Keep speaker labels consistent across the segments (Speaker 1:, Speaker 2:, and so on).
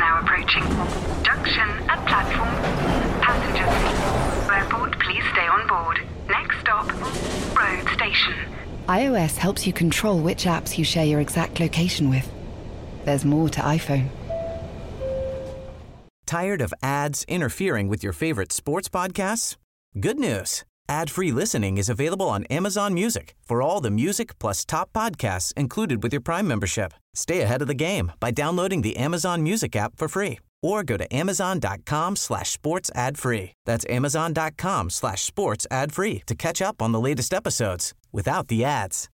Speaker 1: now approaching. Junction at platform. Passengers. Airport, please stay on board. Next stop, road station.
Speaker 2: iOS helps you control which apps you share your exact location with. There's more to iPhone.
Speaker 3: Tired of ads interfering with your favorite sports podcasts? Good news. Ad-free listening is available on Amazon Music for all the music plus top podcasts included with your Prime membership. Stay ahead of the game by downloading the Amazon Music app for free or go to amazon.com/sports ad free. That's amazon.com/sports ad free to catch up on the latest episodes without the ads.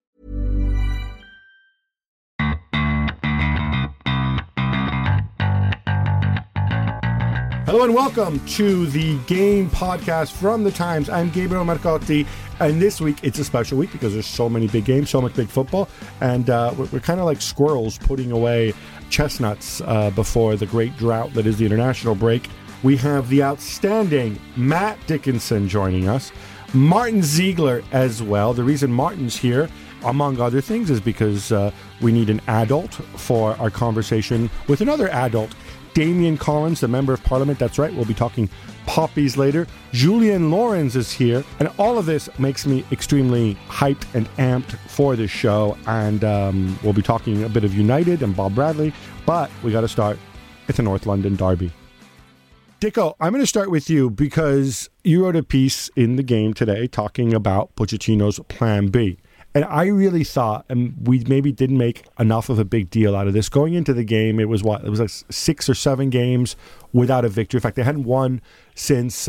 Speaker 4: Hello and welcome to the Game Podcast from The Times. I'm Gabriel Marcotti, and this week it's a special week because there's so many big games, so much big football, and we're kind of like squirrels putting away chestnuts before the great drought that is the international break. We have the outstanding Matt Dickinson joining us, Martin Ziegler as well. The reason Martin's here, among other things, is because we need an adult for our conversation with another adult, Damian Collins, the Member of Parliament. That's right, we'll be talking poppies later. Julian Lawrence is here, and all of this makes me extremely hyped and amped for this show, and we'll be talking a bit of United and Bob Bradley, but we got to start at the North London derby. Dicko, I'm going to start with you because you wrote a piece in The Game today talking about Pochettino's Plan B. And I really thought, and we maybe didn't make enough of a big deal out of this. Going into the game, it was like 6 or 7 games without a victory. In fact, they hadn't won since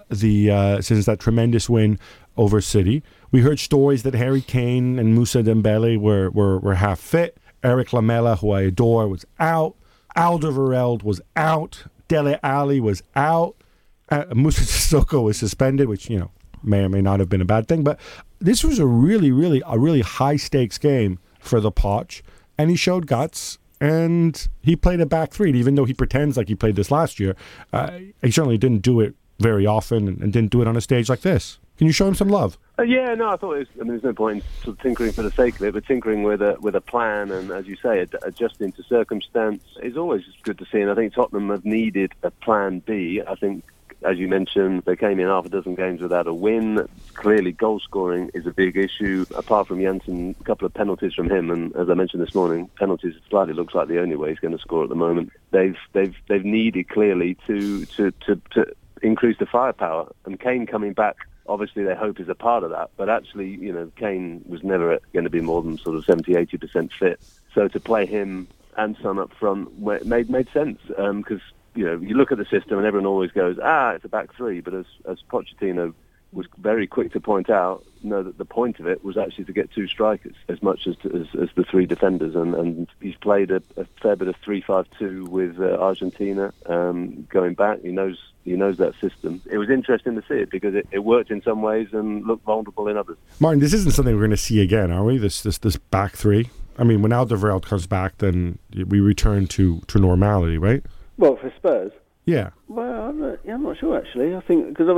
Speaker 4: that tremendous win over City. We heard stories that Harry Kane and Moussa Dembele were half fit. Eric Lamela, who I adore, was out. Alderweireld was out. Dele Alli was out. Moussa Sissoko was suspended, which, you know, may or may not have been a bad thing, but this was a really high stakes game for the Poch, and he showed guts, and he played a back three. And even though he pretends like he played this last year, he certainly didn't do it very often, and didn't do it on a stage like this. Can you show him some love?
Speaker 5: Yeah, no, I thought it was, there's no point in sort of tinkering for the sake of it, but tinkering with a plan and, as you say, adjusting to circumstance is always good to see. And I think Tottenham have needed a plan B. I think, as you mentioned, they came in half a dozen games without a win. Clearly, goal scoring is a big issue. Apart from Janssen, a couple of penalties from him, and as I mentioned this morning, penalties slightly looks like the only way he's going to score at the moment. They've needed clearly to increase the firepower, and Kane coming back, obviously they hope is a part of that. But actually, you know, Kane was never going to be more than sort of 70-80% fit. So to play him and Son up front made sense because. You know, you look at the system and everyone always goes, it's a back three. But as Pochettino was very quick to point out, that the point of it was actually to get 2 strikers as much as the 3 defenders. And he's played a fair bit of 3-5-2 with Argentina going back. He knows that system. It was interesting to see it because it worked in some ways and looked vulnerable in others.
Speaker 4: Martin, this isn't something we're going to see again, are we? This back three? I mean, when Alderweireld comes back, then we return to normality, right?
Speaker 6: Well, for Spurs?
Speaker 4: Yeah.
Speaker 6: Well, I'm not sure, actually. I think, because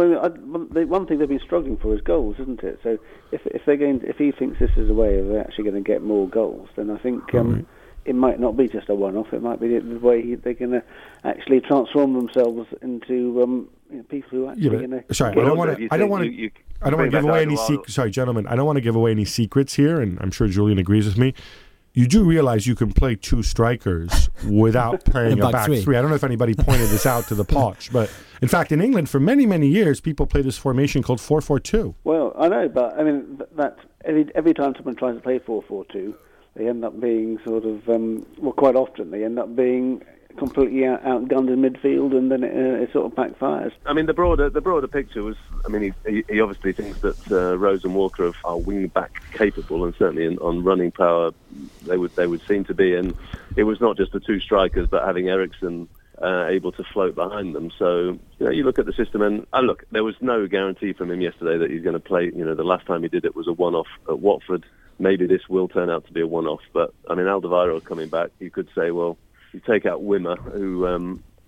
Speaker 6: one thing they've been struggling for is goals, isn't it? So if he thinks this is a way of actually going to get more goals, then I think it might not be just a one-off. It might be the way they're going to actually transform themselves into people who are actually going to...
Speaker 4: Sorry, I don't want to give away any secrets. Sorry, gentlemen, I don't want to give away any secrets here, and I'm sure Julian agrees with me. You do realize you can play 2 strikers without playing a back three. I don't know if anybody pointed this out to the Poch, but in fact, in England, for many, many years, people play this formation called 4-4-2.
Speaker 6: Well, I know, but I mean, that every time someone tries to play 4-4-2, they end up being sort of, quite often, they end up being completely outgunned in midfield, and then it sort of backfires.
Speaker 5: I mean, the broader picture was, I mean, he obviously thinks that Rose and Walker are wing back capable, and certainly on running power they would seem to be. And it was not just the 2 strikers, but having Eriksen able to float behind them. So you look at the system, and look, there was no guarantee from him yesterday that he's going to play. You know, the last time he did it was a one-off at Watford. Maybe this will turn out to be a one-off, but I mean, Alderweireld coming back, you could say, well, you take out Wimmer, who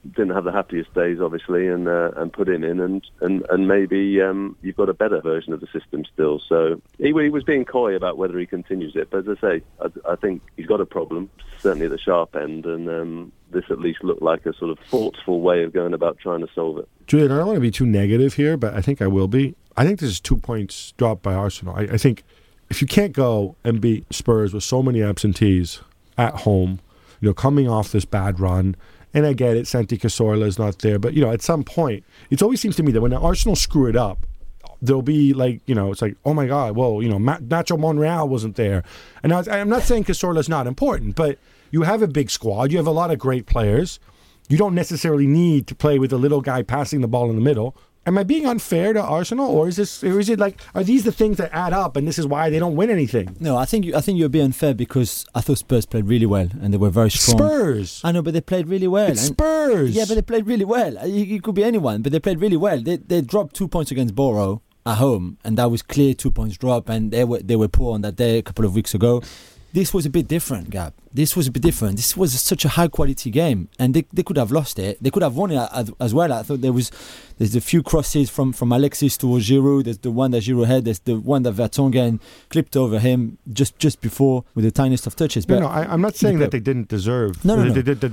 Speaker 5: didn't have the happiest days, obviously, and put him in, and maybe you've got a better version of the system still. So he was being coy about whether he continues it, but as I say, I think he's got a problem, certainly at the sharp end, and this at least looked like a sort of thoughtful way of going about trying to solve it.
Speaker 4: Julian, I don't want to be too negative here, but I think I will be. I think this is 2 points dropped by Arsenal. I think if you can't go and beat Spurs with so many absentees at home, coming off this bad run, and I get it, Santi Cazorla is not there, but, at some point, it always seems to me that when Arsenal screw it up, there'll be it's like, oh my God, well, Nacho Monreal wasn't there. And I'm not saying Cazorla's not important, but you have a big squad, you have a lot of great players. You don't necessarily need to play with a little guy passing the ball in the middle. Am I being unfair to Arsenal, or is it like, are these the things that add up and this is why they don't win anything?
Speaker 7: No, I think you're being unfair because I thought Spurs played really well and they were very strong.
Speaker 4: Spurs!
Speaker 7: I know, but they played really well.
Speaker 4: It's Spurs!
Speaker 7: Yeah, but they played really well. It could be anyone, but they played really well. They dropped 2 points against Borough at home, and that was clear 2 points drop, and they were poor on that day a couple of weeks ago. This was a bit different, Gab. This was a bit different. This was such a high-quality game, and they could have lost it. They could have won it as well. I thought there's a few crosses from Alexis towards Giroud. There's the one that Giroud had. There's the one that Vertonghen clipped over him just before with the tiniest of touches. But
Speaker 4: I'm not saying that they didn't deserve.
Speaker 7: No.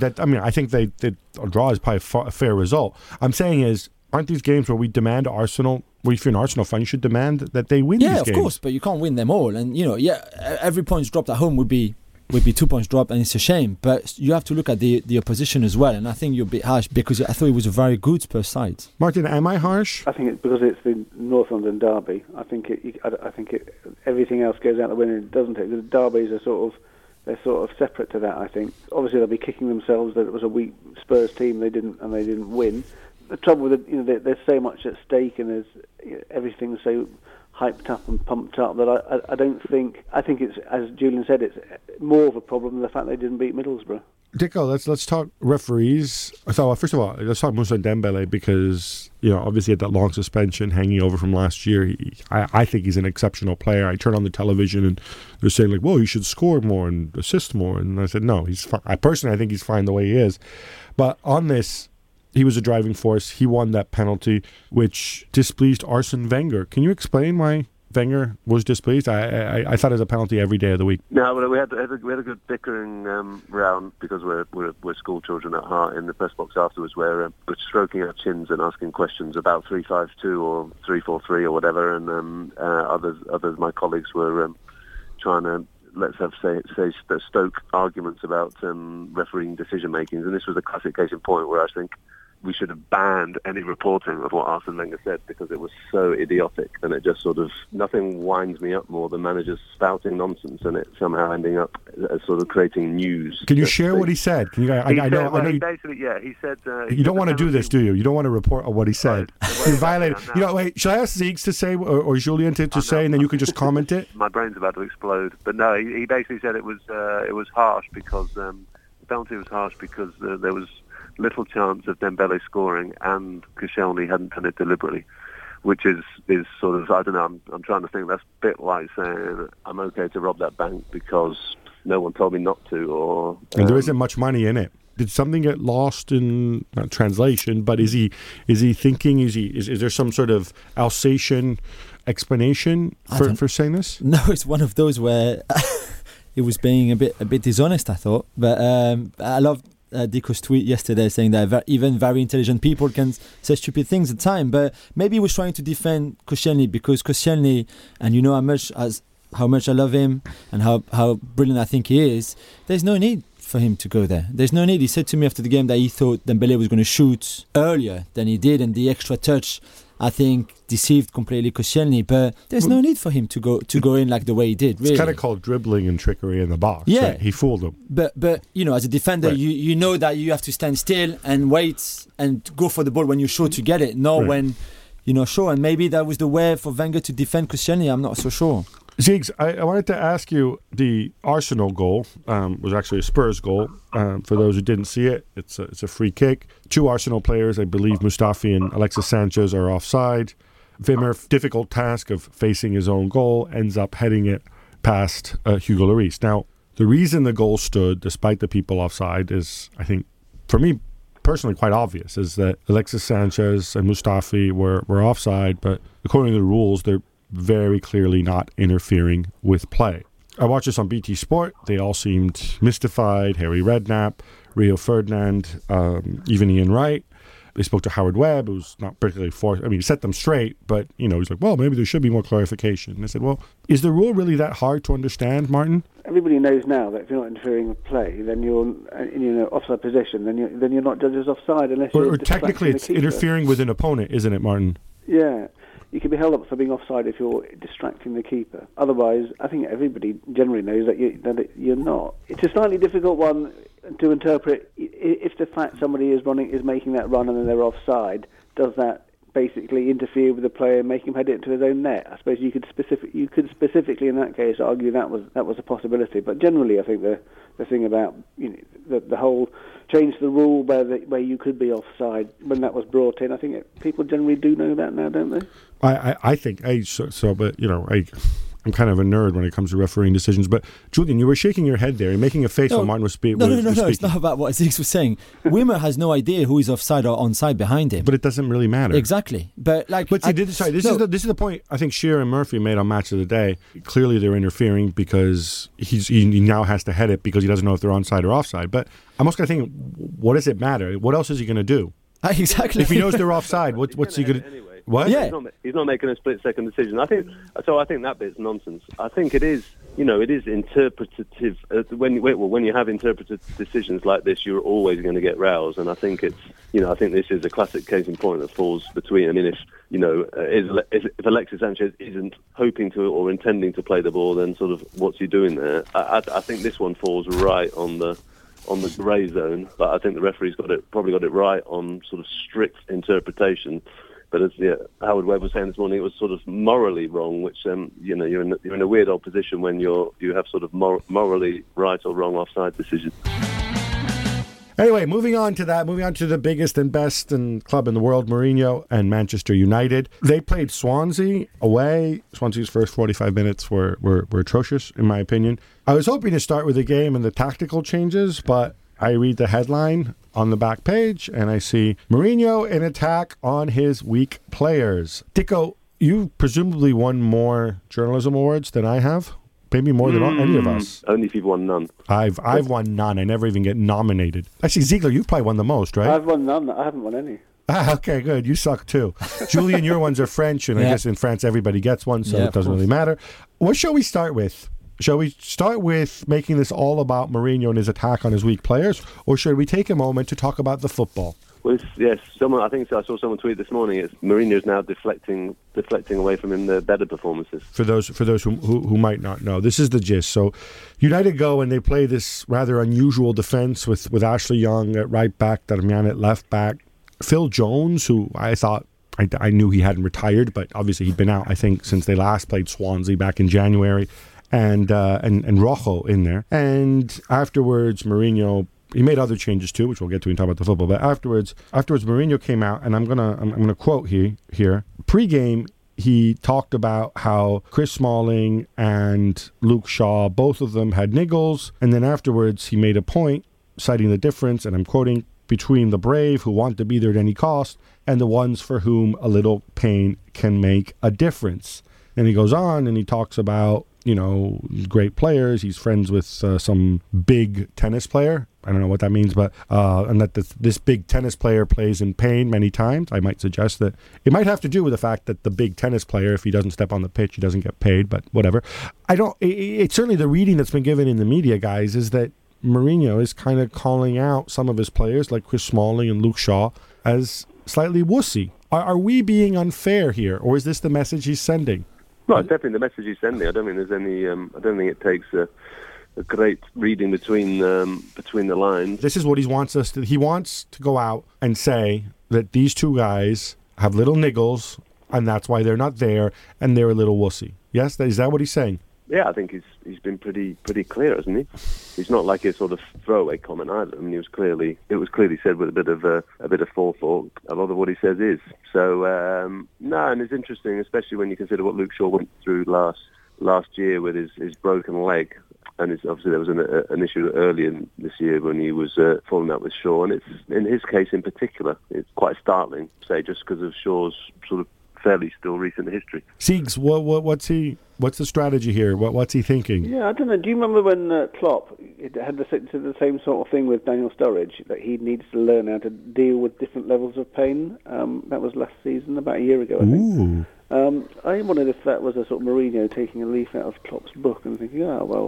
Speaker 4: I think a draw is probably a fair result. I'm saying is, aren't these games where we demand Arsenal? Well, if you're an Arsenal fan, you should demand that they win these games.
Speaker 7: Yeah, of course, but you can't win them all. And, every point dropped at home would be 2 points dropped, and it's a shame. But you have to look at the opposition as well. And I think you're a bit harsh because I thought it was a very good Spurs side.
Speaker 4: Martin, am I harsh?
Speaker 6: I think it's because it's the North London derby. I think everything else goes out the window, doesn't it? The derbies are they're sort of separate to that. I think obviously they'll be kicking themselves that it was a weak Spurs team. They didn't win. The trouble with it, there's so much at stake, and there's everything's so hyped up and pumped up that I don't think. I think it's, as Julian said, it's more of a problem than the fact they didn't beat Middlesbrough.
Speaker 4: Dicko, let's talk referees. So first of all, let's talk Moussa Dembele because obviously had that long suspension hanging over from last year. I think he's an exceptional player. I turn on the television and they're saying like, "Whoa, he should score more and assist more," and I said, "No, he's fine." I think he's fine the way he is, but on this. He was a driving force. He won that penalty, which displeased Arsene Wenger. Can you explain why Wenger was displeased? I thought it was a penalty every day of the week.
Speaker 5: No, but we had a good bickering round because we're school children at heart in the press box afterwards, where we're stroking our chins and asking questions about 3-5-2 or 3-4-3 or whatever, and others, my colleagues were trying to. Let's stoke arguments about refereeing decision makings, and this was a classic case in point where I think we should have banned any reporting of what Arsene Wenger said because it was so idiotic, and it just sort of nothing winds me up more than managers spouting nonsense and it somehow ending up as sort of creating news.
Speaker 4: Can you share what he said? Can you? I know.
Speaker 5: He said.
Speaker 4: You don't want to do this, do you? You don't want to report on what he said. He violated. Wait. Shall I ask Ziegs to say or Julian to say, and then you can just comment it?
Speaker 5: My brain's about to explode. But no, he basically said it was harsh because the penalty was harsh because there was little chance of Dembele scoring, and Koscielny hadn't done it deliberately, which is sort of, I don't know, I'm trying to think, that's a bit like saying I'm okay to rob that bank because no one told me not to, or...
Speaker 4: And there isn't much money in it. Did something get lost in translation, but is he thinking, is there some sort of Alsatian explanation for saying this?
Speaker 7: No, it's one of those where it was being a bit dishonest, I thought, but I love Dicko's tweet yesterday saying that even very intelligent people can say stupid things at the time, but maybe he was trying to defend Koscielny because Koscielny, and how much I love him and how brilliant I think he is, there's no need for him to go there. There's no need. He said to me after the game that he thought Dembele was going to shoot earlier than he did, and the extra touch I think deceived completely Koscielny, but there's no need for him to go in like the way he did. Really.
Speaker 4: It's kind of called dribbling and trickery in the box.
Speaker 7: Yeah,
Speaker 4: right? He fooled him.
Speaker 7: But as a defender, right. you know that you have to stand still and wait and go for the ball when you're sure to get it, not when you're not sure. And maybe that was the way for Wenger to defend Koscielny. I'm not so sure.
Speaker 4: Ziegs, I wanted to ask you, the Arsenal goal was actually a Spurs goal. For those who didn't see it, it's a free kick. 2 Arsenal players, I believe Mustafi and Alexis Sanchez, are offside. Wimmer, difficult task of facing his own goal, ends up heading it past Hugo Lloris. Now, the reason the goal stood, despite the people offside, is, I think, for me, personally quite obvious, is that Alexis Sanchez and Mustafi were offside, but according to the rules, they're very clearly not interfering with play. I watched this on BT Sport. They all seemed mystified. Harry Redknapp, Rio Ferdinand, even Ian Wright. They spoke to Howard Webb, who's not particularly forced. I mean, he set them straight, but, he's like, well, maybe there should be more clarification. And I said, well, is the rule really that hard to understand, Martin?
Speaker 6: Everybody knows now that if you're not interfering with play, then you're in an offside position, then you're not judged as offside unless you're
Speaker 4: or technically it's interfering with an opponent, isn't it, Martin?
Speaker 6: Yeah. You can be held up for being offside if you're distracting the keeper. Otherwise, I think everybody generally knows that you're not. It's a slightly difficult one to interpret. If the fact somebody is making that run and then they're offside, does that basically interfere with the player and make him head it into his own net? I suppose you could specifically in that case argue that was a possibility. But generally, I think the thing about the whole change the rule where you could be offside when that was brought in, I think people generally do know that now, don't they?
Speaker 4: I think but I'm kind of a nerd when it comes to refereeing decisions. But Julian, you were shaking your head there and making a face when Martin was speaking.
Speaker 7: No. It's not about what Ziggs was saying. Wimmer has no idea who is offside or onside behind him.
Speaker 4: But it doesn't really matter.
Speaker 7: Exactly. This
Speaker 4: is the point I think Shearer and Murphy made on Match of the Day. Clearly, they're interfering because he now has to head it because he doesn't know if they're onside or offside. But I'm also going to think, what does it matter? What else is he going to do?
Speaker 7: Exactly.
Speaker 4: If he knows they're offside, what's he going to?
Speaker 5: Anyway.
Speaker 4: What?
Speaker 5: Yeah. He's not making a split-second decision. I think that bit's nonsense. I think it is. It is interpretative. When you have interpretive decisions like this, you're always going to get rows. And I think it's. I think this is a classic case in point that falls between. I mean, if Alexis Sanchez isn't hoping to or intending to play the ball, then sort of what's he doing there? I think this one falls right on the grey zone, but I think the referee's probably got it right on sort of strict interpretation. But as Howard Webb was saying this morning, it was sort of morally wrong, which you're in a weird old position when you have sort of morally right or wrong offside decisions.
Speaker 4: Anyway, moving on to the biggest and best club in the world, Mourinho and Manchester United. They played Swansea away. Swansea's first 45 minutes were atrocious, in my opinion. I was hoping to start with the game and the tactical changes, but I read the headline on the back page and I see Mourinho in attack on his weak players. Dicko, you presumably won more journalism awards than I have. Maybe more than any of us.
Speaker 5: Only if you've won none.
Speaker 4: I've won none. I never even get nominated. Actually, Ziegler, you've probably won the most, right?
Speaker 6: I've won none. I haven't won any.
Speaker 4: Okay, good. You suck too. Julian, your ones are French, and I guess in France everybody gets one, so it doesn't really matter. What shall we start with? Shall we start with making this all about Mourinho and his attack on his weak players, or should we take a moment to talk about the football?
Speaker 5: Well, yes. I think I saw someone tweet this morning. It's Mourinho's now deflecting away from him the better performances. For those
Speaker 4: who might not know, this is the gist. So, United go and they play this rather unusual defense with Ashley Young at right back, Darmian at left back, Phil Jones, who I thought. I knew he hadn't retired, but obviously he'd been out, I think, since they last played Swansea back in January. And Rojo in there. And afterwards, Mourinho, he made other changes too, which we'll get to when we talk about the football. But afterwards, Mourinho came out, and I'm gonna quote here. Pre-game, he talked about how Chris Smalling and Luke Shaw, both of them had niggles, and then afterwards he made a point citing the difference, and I'm quoting, between the brave who want to be there at any cost and the ones for whom a little pain can make a difference. And he goes on and he talks about, great players. He's friends with some big tennis player. I don't know what that means, but and that this big tennis player plays in pain many times. I might suggest that it might have to do with the fact that the big tennis player, if he doesn't step on the pitch, he doesn't get paid, but whatever. It's certainly the reading that's been given in the media, guys, is that Mourinho is kind of calling out some of his players, like Chris Smalling and Luke Shaw, as slightly wussy. Are we being unfair here, or is this the message he's sending?
Speaker 5: No, it's definitely the message he's sending. I don't think there's any. I don't think it takes a great reading between the lines.
Speaker 4: This is what he wants us to. He wants to go out and say that these two guys have little niggles, and that's why they're not there, and they're a little wussy. Yes, is that what he's saying?
Speaker 5: Yeah, I think he's been pretty clear, hasn't he? He's not like a sort of throwaway comment either. I mean, it was clearly said with a bit of forethought. A lot of what he says is so. And it's interesting, especially when you consider what Luke Shaw went through last year with his broken leg. obviously there was an issue earlier this year when he was falling out with Shaw, and it's in his case in particular, it's quite startling, say, just because of Shaw's sort of fairly still recent history.
Speaker 4: Siegs, what's the strategy here? What's he thinking?
Speaker 6: Yeah, I don't know. Do you remember when Klopp had the same sort of thing with Daniel Sturridge, that he needs to learn how to deal with different levels of pain? That was last season, about a year ago, I think.
Speaker 4: Ooh.
Speaker 6: I wondered if that was a sort of Mourinho taking a leaf out of Klopp's book and thinking,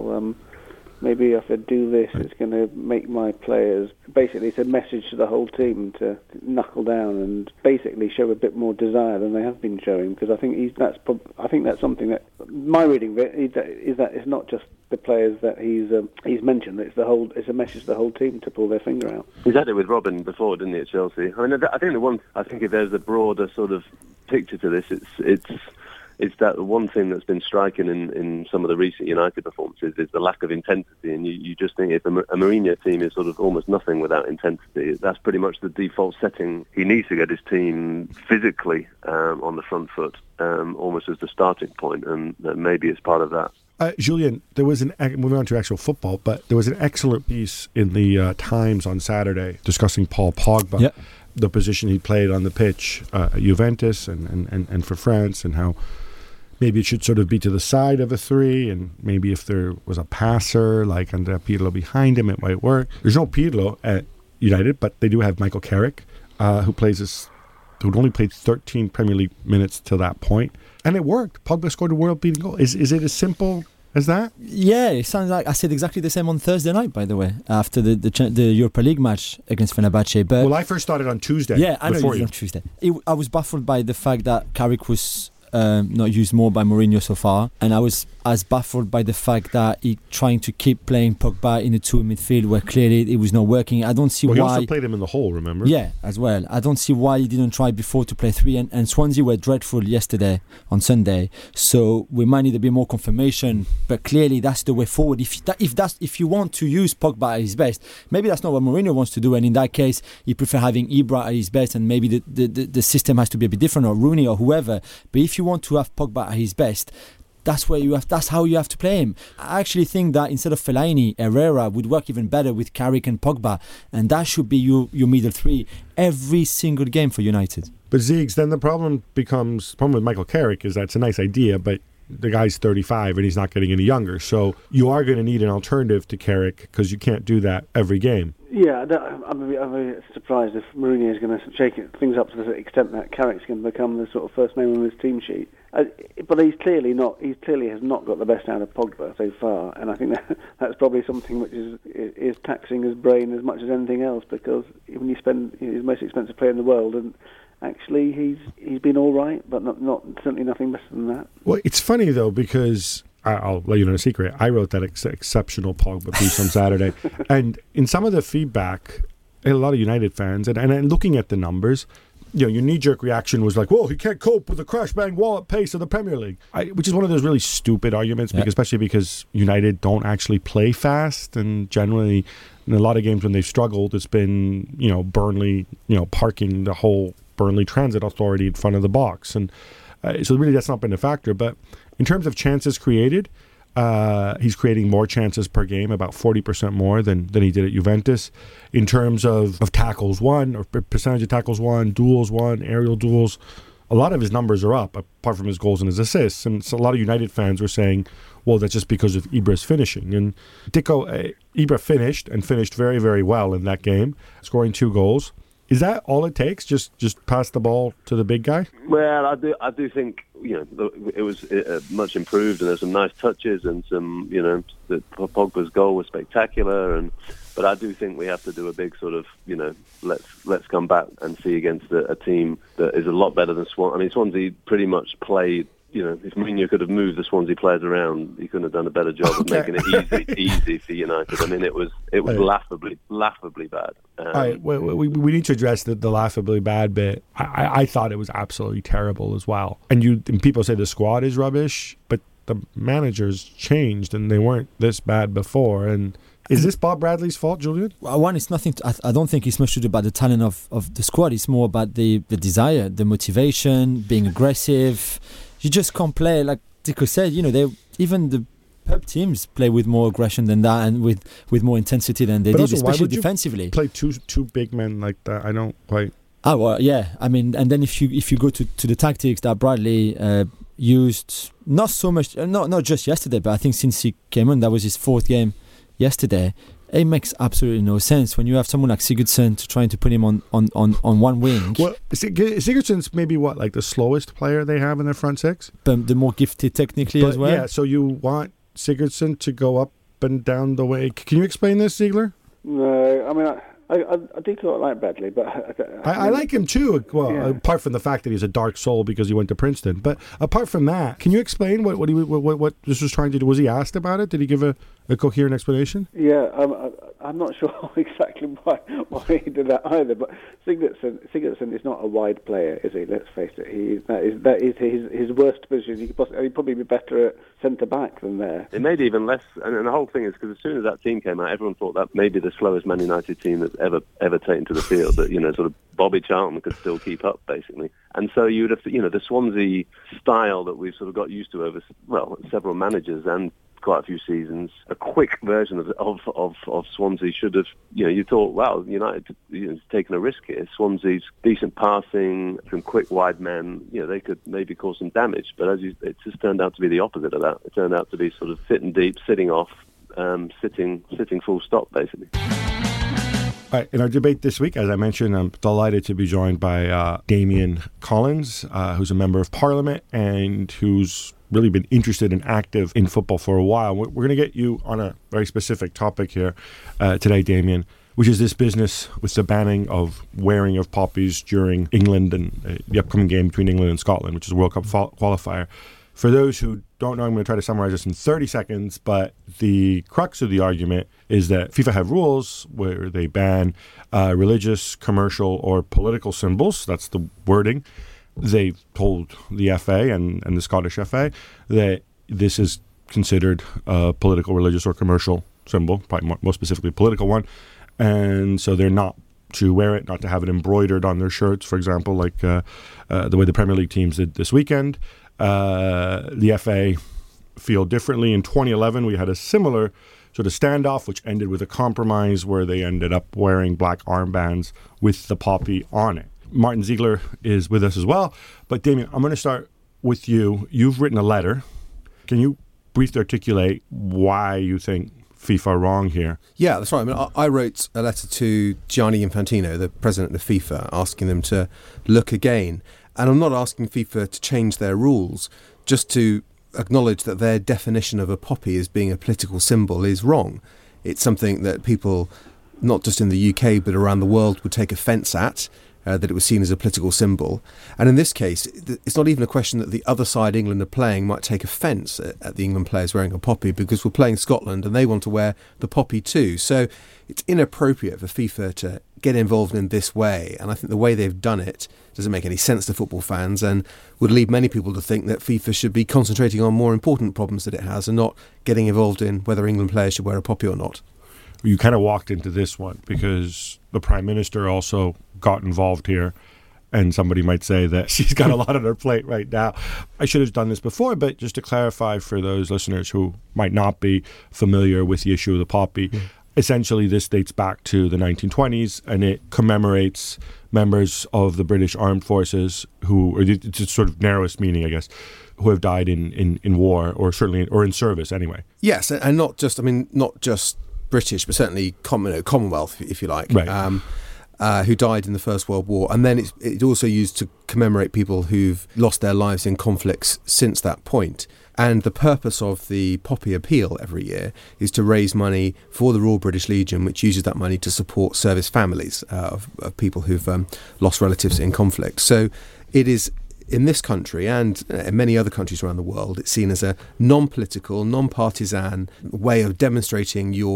Speaker 6: maybe if I do this, it's going to make my players... Basically, it's a message to the whole team to knuckle down and basically show a bit more desire than they have been showing. Because I think that's something that... My reading of it is that it's not just the players that he's mentioned. It's a message to the whole team to pull their finger out.
Speaker 5: He's had it with Robin before, didn't he, at Chelsea? I mean, I think if there's a broader sort of picture to this, it's that one thing that's been striking in some of the recent United performances is the lack of intensity, and you just think if a Mourinho team is sort of almost nothing without intensity, that's pretty much the default setting. He needs to get his team physically on the front foot, almost as the starting point, and maybe it's part of that.
Speaker 4: Julien, there was moving on to actual football, but there was an excellent piece in the Times on Saturday discussing Paul Pogba. Yep. The position he played on the pitch at Juventus and for France, and how maybe it should sort of be to the side of a three, and maybe if there was a passer like Andrea Pirlo behind him, it might work. There's no Pirlo at United, but they do have Michael Carrick, who'd only played 13 Premier League minutes to that point, and it worked. Pogba scored a world-beating goal. Is it as simple as that?
Speaker 7: Yeah, it sounds like I said exactly the same on Thursday night, by the way, after the Europa League match against Fenerbahce. But
Speaker 4: I first started on Tuesday.
Speaker 7: Yeah, I know you did on Tuesday. I was baffled by the fact that Carrick was not used more by Mourinho so far, and I was as baffled by the fact that he trying to keep playing Pogba in the two midfield where clearly it was not working. I don't see why.
Speaker 4: He also played him in the hole, remember?
Speaker 7: Yeah, as well. I don't see why he didn't try before to play three, and Swansea were dreadful yesterday on Sunday, so we might need a bit more confirmation, but clearly that's the way forward. If you want to use Pogba at his best, maybe that's not what Mourinho wants to do, and in that case he prefer having Ibra at his best, and maybe the system has to be a bit different, or Rooney or whoever. But if you want to have Pogba at his best, that's how you have to play him. I actually think that instead of Fellaini, Herrera would work even better with Carrick and Pogba, and that should be your middle three every single game for United.
Speaker 4: But Ziegs, then the problem with Michael Carrick is that it's a nice idea, but the guy's 35 and he's not getting any younger, so you are going to need an alternative to Carrick because you can't do that every game.
Speaker 6: Yeah, I'm very surprised if Mourinho is going to shake things up to the extent that Carrick's going to become the sort of first name on his team sheet. But he's clearly not. He clearly has not got the best out of Pogba so far, and I think that's probably something which is taxing his brain as much as anything else. Because when you spend he's the most expensive player in the world, and actually he's been all right, but not certainly nothing better than that.
Speaker 4: Well, it's funny though, because I'll let you know a secret. I wrote that exceptional Pogba piece on Saturday, and in some of the feedback, a lot of United fans, and looking at the numbers, your knee-jerk reaction was like, "Whoa, he can't cope with the crash-bang wall pace of the Premier League," which is one of those really stupid arguments, especially because United don't actually play fast, and generally, in a lot of games when they've struggled, it's been Burnley, parking the whole Burnley Transit Authority in front of the box, and so really that's not been a factor. But in terms of chances created, he's creating more chances per game, about 40% more than he did at Juventus. In terms of tackles won, or percentage of tackles won, duels won, aerial duels, a lot of his numbers are up, apart from his goals and his assists. And so a lot of United fans were saying, well, that's just because of Ibra's finishing. And Ibra finished very, very well in that game, scoring 2 goals. Is that all it takes? Just pass the ball to the big guy?
Speaker 5: Well, I do think it was much improved, and there's some nice touches, and some Pogba's goal was spectacular, but I do think we have to do a big sort of let's come back and see against a team that is a lot better than Swansea. I mean, Swansea pretty much played. If Mourinho could have moved the Swansea players around, he couldn't have done a better job of making it easy for United. I mean, it was laughably bad.
Speaker 4: All right, we need to address the laughably bad bit. I thought it was absolutely terrible as well. And people say the squad is rubbish, but the managers changed and they weren't this bad before. And is this Bob Bradley's fault, Julien?
Speaker 7: One, it's nothing. I don't think it's much to do about the talent of the squad. It's more about the desire, the motivation, being aggressive. You just can't play, like Dico said, even pub teams play with more aggression than that and with more intensity than they
Speaker 4: But
Speaker 7: did,
Speaker 4: also,
Speaker 7: especially
Speaker 4: why would you
Speaker 7: defensively.
Speaker 4: play two big men like that? I don't quite.
Speaker 7: Oh well, yeah. I mean, and then if you go to the tactics that Bradley used, not so much, not just yesterday, but I think since he came on, that was his fourth game yesterday. It makes absolutely no sense when you have someone like Sigurdsson trying to put him on one wing.
Speaker 4: Well, Sigurdsson's maybe like the slowest player they have in their front six,
Speaker 7: but the more gifted technically as well.
Speaker 4: Yeah, so you want Sigurdsson to go up and down the way. Can you explain this, Ziegler?
Speaker 6: No, I mean, I do quite like Bradley, but
Speaker 4: I like him too. Well,
Speaker 6: Yeah.
Speaker 4: apart from the fact that he's a dark soul because he went to Princeton, but apart from that, can you explain what this was trying to do? Was he asked about it? Did he give a coherent explanation?
Speaker 6: Yeah, I'm not sure exactly why he did that either. But Sigurdsson is not a wide player, is he? Let's face it. That is his worst position. He'd probably be better at centre back than there.
Speaker 5: It made even less, and the whole thing is because as soon as that team came out, everyone thought that maybe the slowest Man United team that's ever taken to the field. That sort of Bobby Charlton could still keep up basically. And so you would have the Swansea style that we've sort of got used to over several managers and quite a few seasons. A quick version of Swansea should have, you thought, wow, United taken a risk here. Swansea's decent passing, some quick wide men, they could maybe cause some damage. But it just turned out to be the opposite of that. It turned out to be sort of sitting deep, sitting off, sitting full stop, basically.
Speaker 4: All right, in our debate this week, as I mentioned, I'm delighted to be joined by Damien Collins, who's a member of Parliament and who's really been interested and active in football for a while. We're going to get you on a very specific topic here today, Damien, which is this business with the banning of wearing of poppies during England and the upcoming game between England and Scotland, which is a World Cup qualifier. For those who don't know, I'm going to try to summarize this in 30 seconds, but the crux of the argument is that FIFA have rules where they ban religious, commercial, or political symbols. That's the wording. They've told the FA and the Scottish FA that this is considered a political, religious, or commercial symbol, probably more specifically a political one, and so they're not to wear it, not to have it embroidered on their shirts, for example, like the way the Premier League teams did this weekend. The FA feel differently. In 2011, we had a similar sort of standoff, which ended with a compromise where they ended up wearing black armbands with the poppy on it. Martin Ziegler is with us as well. But Damien, I'm going to start with you. You've written a letter. Can you briefly articulate why you think FIFA are wrong here?
Speaker 8: Yeah, that's right. I mean, I wrote a letter to Gianni Infantino, the president of FIFA, asking them to look again. And I'm not asking FIFA to change their rules, just to acknowledge that their definition of a poppy as being a political symbol is wrong. It's something that people, not just in the UK, but around the world, would take offence at, that it was seen as a political symbol. And in this case, it's not even a question that the other side England are playing might take offence at the England players wearing a poppy, because we're playing Scotland and they want to wear the poppy too. So it's inappropriate for FIFA to get involved in this way. And I think the way they've done it doesn't make any sense to football fans and would lead many people to think that FIFA should be concentrating on more important problems that it has and not getting involved in whether England players should wear a poppy or not.
Speaker 4: You kind of walked into this one because the Prime Minister also got involved here, and somebody might say that she's got a lot on her plate right now. I should have done this before, but just to clarify for those listeners who might not be familiar with the issue of the poppy, essentially this dates back to the 1920s, and it commemorates members of the British Armed Forces who, or it's its sort of narrowest meaning, I guess, who have died in war, or certainly or in service anyway.
Speaker 8: Yes, and not just British, but certainly Commonwealth, if you like,
Speaker 4: right.
Speaker 8: Who died in the First World War. And then it's also used to commemorate people who've lost their lives in conflicts since that point. And the purpose of the Poppy Appeal every year is to raise money for the Royal British Legion, which uses that money to support service families of people who've lost relatives in conflict. So it is, in this country and in many other countries around the world, it's seen as a non-political, non-partisan way of demonstrating your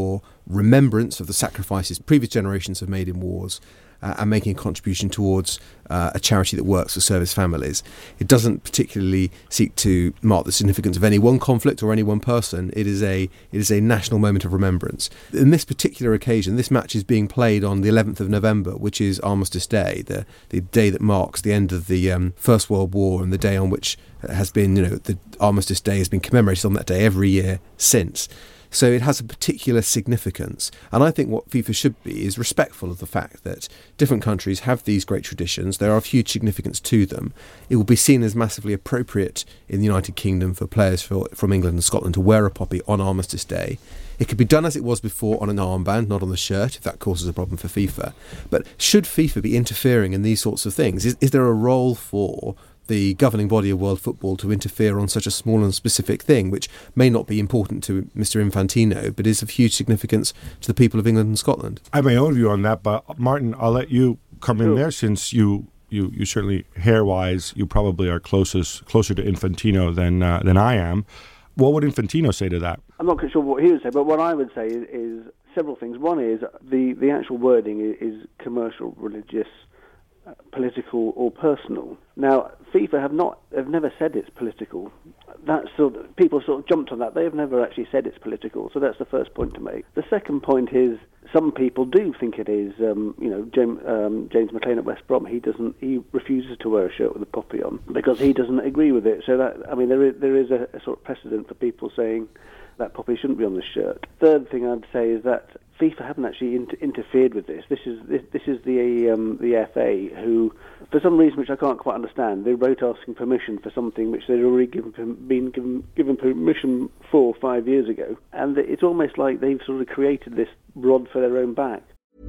Speaker 8: remembrance of the sacrifices previous generations have made in wars, and making a contribution towards a charity that works for service families. It doesn't particularly seek to mark the significance of any one conflict or any one person. It is a national moment of remembrance. In this particular occasion, this match is being played on the 11th of November, which is Armistice Day, the day that marks the end of the First World War, and the day on which has been, the Armistice Day has been commemorated on that day every year since. So it has a particular significance. And I think what FIFA should be is respectful of the fact that different countries have these great traditions. There are huge significance to them. It will be seen as massively appropriate in the United Kingdom for players from England and Scotland to wear a poppy on Armistice Day. It could be done as it was before on an armband, not on the shirt, if that causes a problem for FIFA. But should FIFA be interfering in these sorts of things? Is there a role for the governing body of world football to interfere on such a small and specific thing, which may not be important to Mr. Infantino, but is of huge significance to the people of England and Scotland?
Speaker 4: I have my own view on that, but Martin, I'll let you come in there, since you certainly, hair-wise, you probably are closer to Infantino than I am. What would Infantino say to that?
Speaker 6: I'm not quite sure what he would say, but what I would say is several things. One is the actual wording is commercial, religious, political or personal. Now, FIFA have never said it's political. People sort of jumped on that. They have never actually said it's political. So that's the first point to make. The second point is some people do think it is. James McLean at West Brom, he refuses to wear a shirt with a poppy on because he doesn't agree with it. So there is a sort of precedent for people saying that poppy shouldn't be on the shirt. Third thing I'd say is that FIFA haven't actually interfered with this. This is the FA who, for some reason which I can't quite understand, they wrote asking permission for something which they'd already been given permission for 5 years ago, and it's almost like they've sort of created this rod for their own back.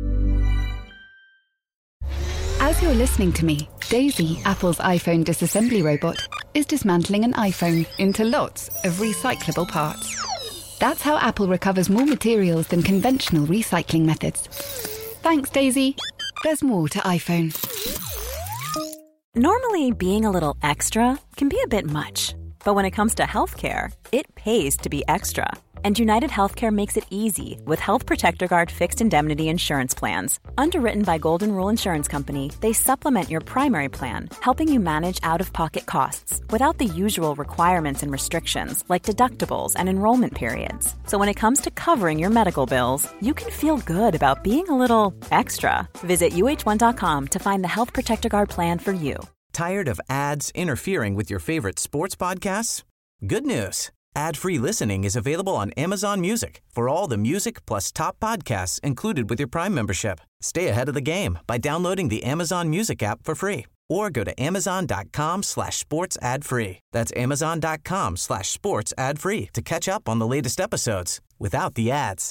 Speaker 2: As you're listening to me, Daisy, Apple's iPhone disassembly robot, is dismantling an iPhone into lots of recyclable parts. That's how Apple recovers more materials than conventional recycling methods. Thanks, Daisy. There's more to iPhone.
Speaker 9: Normally, being a little extra can be a bit much. But when it comes to healthcare, it pays to be extra. And United Healthcare makes it easy with Health Protector Guard fixed indemnity insurance plans. Underwritten by Golden Rule Insurance Company, they supplement your primary plan, helping you manage out-of-pocket costs without the usual requirements and restrictions like deductibles and enrollment periods. So when it comes to covering your medical bills, you can feel good about being a little extra. Visit uh1.com to find the Health Protector Guard plan for you.
Speaker 3: Tired of ads interfering with your favorite sports podcasts? Good news. Ad-free listening is available on Amazon Music for all the music plus top podcasts included with your Prime membership. Stay ahead of the game by downloading the Amazon Music app for free or go to amazon.com/sports ad-free. That's amazon.com/sports ad-free to catch up on the latest episodes without the ads.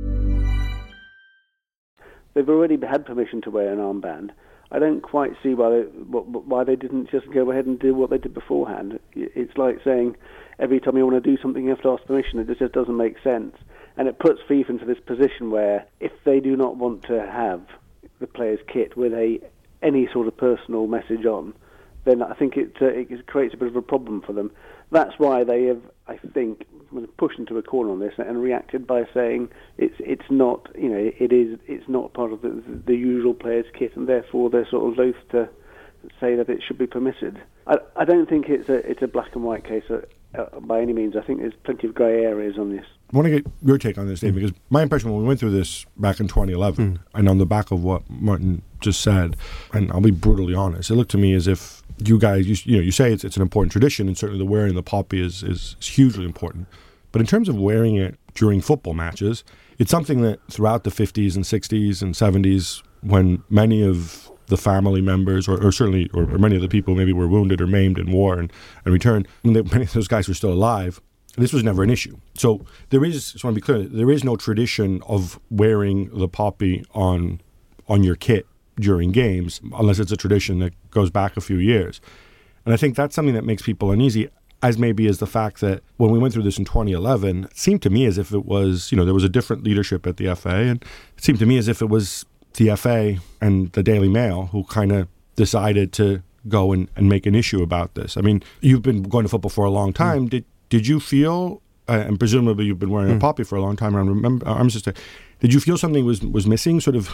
Speaker 6: They've already had permission to wear an armband. I don't quite see why they didn't just go ahead and do what they did beforehand. It's like saying every time you want to do something, you have to ask permission. It just doesn't make sense. And it puts FIFA into this position where if they do not want to have the player's kit with any sort of personal message on, then I think it creates a bit of a problem for them. That's why they have, I think, pushed into a corner on this and reacted by saying it's not part of the usual player's kit, and therefore they're sort of loath to say that it should be permitted. I don't think it's a black and white case by any means. I think there's plenty of grey areas on this.
Speaker 4: I want to get your take on this, Dave, because my impression when we went through this back in 2011, and on the back of what Martin just said, and I'll be brutally honest, it looked to me as if you guys, you say it's an important tradition, and certainly the wearing the poppy is hugely important. But in terms of wearing it during football matches, it's something that throughout the 50s and 60s and 70s, when many of the family members, or many of the people maybe were wounded or maimed in war and returned, many of those guys were still alive, this was never an issue. So there is, just want to be clear, there is no tradition of wearing the poppy on your kit during games, unless it's a tradition that goes back a few years. And I think that's something that makes people uneasy, as maybe as the fact that when we went through this in 2011, it seemed to me as if it was, there was a different leadership at the FA, and it seemed to me as if it was the FA and the Daily Mail who kind of decided to go and make an issue about this. I mean, you've been going to football for a long time. Did you feel, and presumably you've been wearing a poppy for a long time around Armistice Day, Did you feel something was missing sort of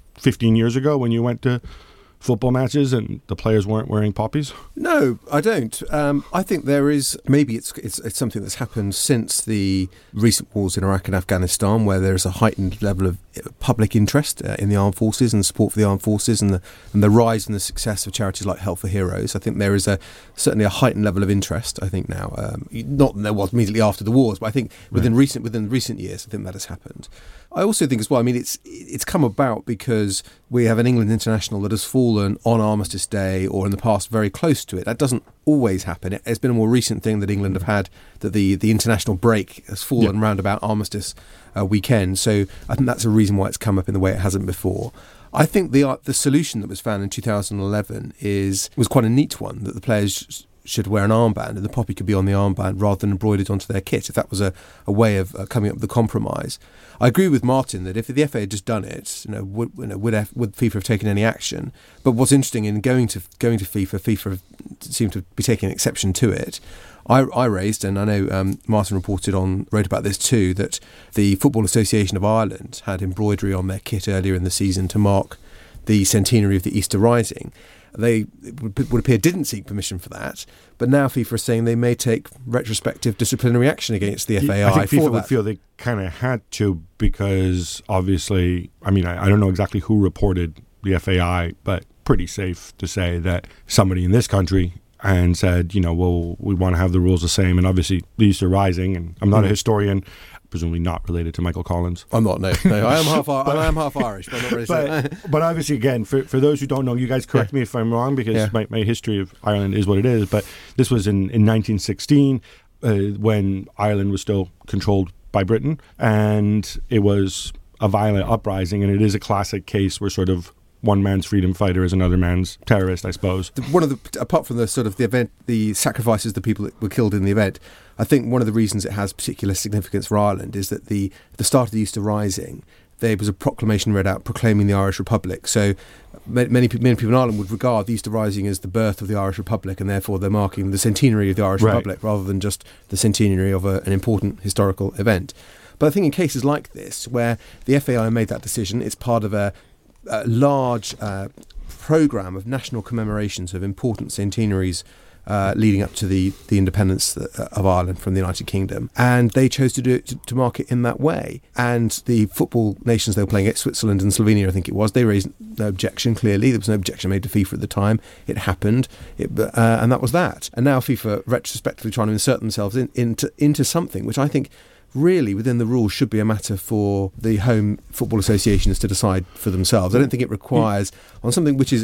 Speaker 4: 15 years ago when you went to football matches and the players weren't wearing poppies?
Speaker 8: No, I don't. I think there is, maybe it's something that's happened since the recent wars in Iraq and Afghanistan, where there's a heightened level of public interest in the armed forces and support for the armed forces, and the rise and the success of charities like Help for Heroes. I think there is certainly a heightened level of interest, I think now. Not that there was immediately after the wars, but I think within recent years, I think that has happened. I also think as well, I mean, it's come about because we have an England international that has fallen on Armistice Day or in the past very close to it. That doesn't always happen. It's been a more recent thing that England have had, that the international break has fallen round about Armistice weekend. So I think that's a reason why it's come up in the way it hasn't before. I think the solution that was found in 2011 was quite a neat one, that the players should wear an armband and the poppy could be on the armband rather than embroidered onto their kit, if that was a way of coming up with a compromise. I agree with Martin that if the FA had just done it, would FIFA have taken any action? But what's interesting in going to FIFA seemed to be taking an exception to it. I raised, and I know Martin wrote about this too, that the Football Association of Ireland had embroidery on their kit earlier in the season to mark the centenary of the Easter Rising. They would appear didn't seek permission for that, but now FIFA is saying they may take retrospective disciplinary action against the FAI.
Speaker 4: I think FIFA
Speaker 8: for that.
Speaker 4: would feel they kind of had to, because obviously, I mean, I don't know exactly who reported the FAI, but pretty safe to say that somebody in this country and said, well, we want to have the rules the same. And obviously, the Easter Rising, and I'm not a historian, presumably not related to Michael Collins.
Speaker 8: I'm not, no. I am half Irish, but I'm not really
Speaker 4: but obviously, again, for those who don't know, you guys correct me if I'm wrong, because my history of Ireland is what it is, but this was in 1916 when Ireland was still controlled by Britain, and it was a violent uprising, and it is a classic case where sort of one man's freedom fighter is another man's terrorist, I suppose.
Speaker 8: Apart from the sort of the event, the sacrifices, the people that were killed in the event, I think one of the reasons it has particular significance for Ireland is that the start of the Easter Rising, there was a proclamation read out proclaiming the Irish Republic. So many people in Ireland would regard the Easter Rising as the birth of the Irish Republic, and therefore they're marking the centenary of the Irish Republic rather than just the centenary of an important historical event. But I think in cases like this, where the FAI made that decision, it's part of a large programme of national commemorations of important centenaries leading up to the independence of Ireland from the United Kingdom, and they chose to do it to mark it in that way. And the football nations they were playing at, Switzerland and Slovenia, I think it was, they raised no objection. Clearly, there was no objection made to FIFA at the time. It happened, and that was that. And now FIFA retrospectively trying to insert themselves into something which I think really within the rules should be a matter for the home football associations to decide for themselves. I don't think it requires on something which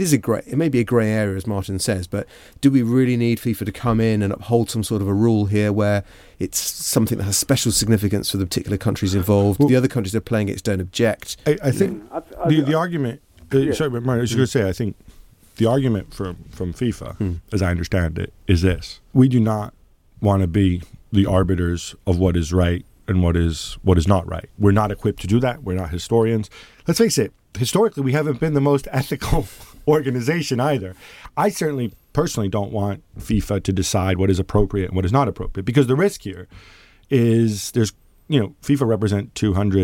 Speaker 8: it may be a grey area, as Martin says, but do we really need FIFA to come in and uphold some sort of a rule here where it's something that has special significance for the particular countries involved? The other countries they're playing against don't object.
Speaker 4: I think the argument, sorry, Martin, I was just going to say, I think the argument from FIFA, as I understand it, is this: we do not want to be the arbiters of what is right and what is not right. We're not equipped to do that. We're not historians. Let's face it, historically, we haven't been the most ethical organization either. I certainly personally don't want FIFA to decide what is appropriate and what is not appropriate, because the risk here is FIFA represent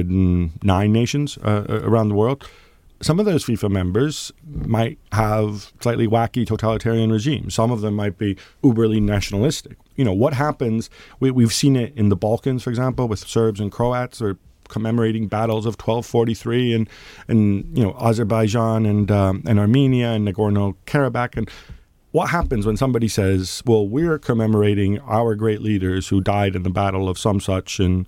Speaker 4: 209 nations around the world. Some of those FIFA members might have slightly wacky totalitarian regimes. Some of them might be uberly nationalistic. What happens, we've seen it in the Balkans, for example, with Serbs and Croats, or commemorating battles of 1243 and Azerbaijan and Armenia and Nagorno-Karabakh. And what happens when somebody says, well, we're commemorating our great leaders who died in the battle of some such in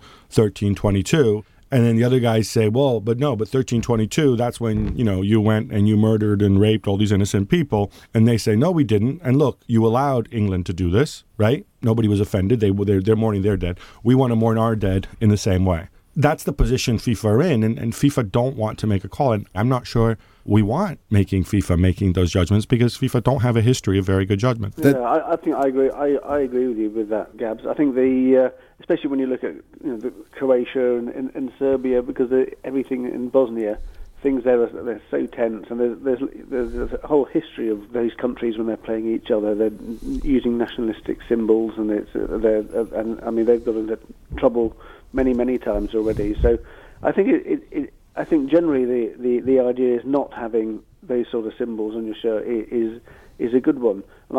Speaker 4: 1322, and then the other guys say, well, but 1322, that's when, you went and you murdered and raped all these innocent people. And they say, no, we didn't. And look, you allowed England to do this, right? Nobody was offended. They're mourning their dead. We want to mourn our dead in the same way. That's the position FIFA are in, and FIFA don't want to make a call. And I'm not sure we want FIFA making those judgments, because FIFA don't have a history of very good judgment.
Speaker 6: Yeah, I think I agree. I agree with you with that, Gabs. I think especially when you look at the Croatia and Serbia, because everything in Bosnia, things they're so tense, and there's a whole history of those countries when they're playing each other. They're using nationalistic symbols, and they've got into trouble many times already. So I think I think generally the idea is not having those sort of symbols on your shirt is a good one. And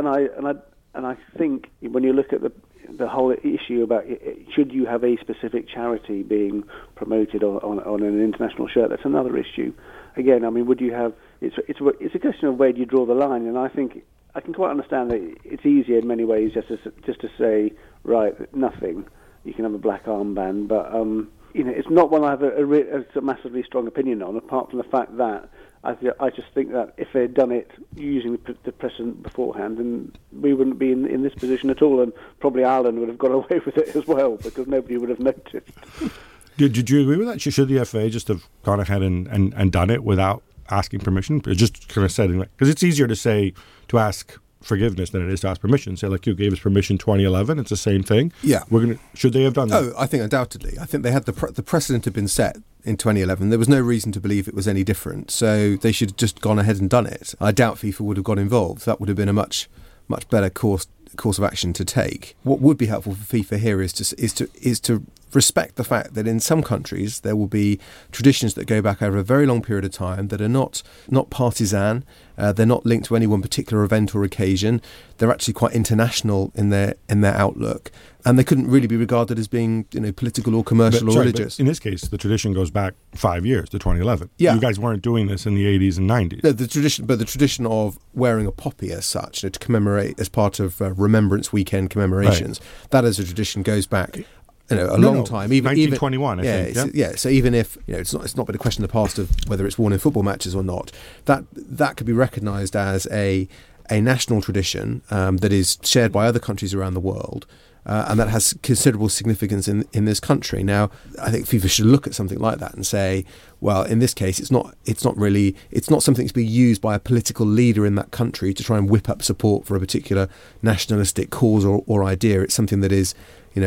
Speaker 6: I think when you look at the whole issue about should you have a specific charity being promoted on an international shirt, that's another issue. Again, I mean, would you have? It's a question of where do you draw the line, and I think I can quite understand that it's easier in many ways just to say, right, nothing. You can have a black armband, but it's not one I have a massively strong opinion on, apart from the fact that I just think that if they'd done it using the precedent beforehand, then we wouldn't be in this position at all, and probably Ireland would have got away with it as well, because nobody would have noticed.
Speaker 4: Did you agree with that? Should the FA just have gone ahead and done it without asking permission? Or just kind of setting, because it's easier to ask forgiveness than it is to ask permission. Say, like, you gave us permission 2011, it's the same thing.
Speaker 8: Yeah.
Speaker 4: Should they have done that?
Speaker 8: Oh, I think undoubtedly. I think they had the precedent had been set in 2011. There was no reason to believe it was any different, so they should have just gone ahead and done it. I doubt FIFA would have got involved. That would have been a much better course of action to take. What would be helpful for FIFA here is to respect the fact that in some countries there will be traditions that go back over a very long period of time that are not partisan. They're not linked to any one particular event or occasion. They're actually quite international in their outlook, and they couldn't really be regarded as being political or commercial or religious.
Speaker 4: In this case, the tradition goes back 5 years to 2011.
Speaker 8: Yeah.
Speaker 4: You guys weren't doing this in the 80s and 90s.
Speaker 8: No, the tradition of wearing a poppy as such, to commemorate as part of Remembrance Weekend commemorations, that as a tradition goes back long time. Even
Speaker 4: 1921, I think.
Speaker 8: Yeah. So even if it's not been a question in the past of whether it's worn in football matches or not, that could be recognised as a national tradition that is shared by other countries around the world. And that has considerable significance in this country. Now, I think FIFA should look at something like that and say, well, in this case, it's not something to be used by a political leader in that country to try and whip up support for a particular nationalistic cause or idea. It's something that is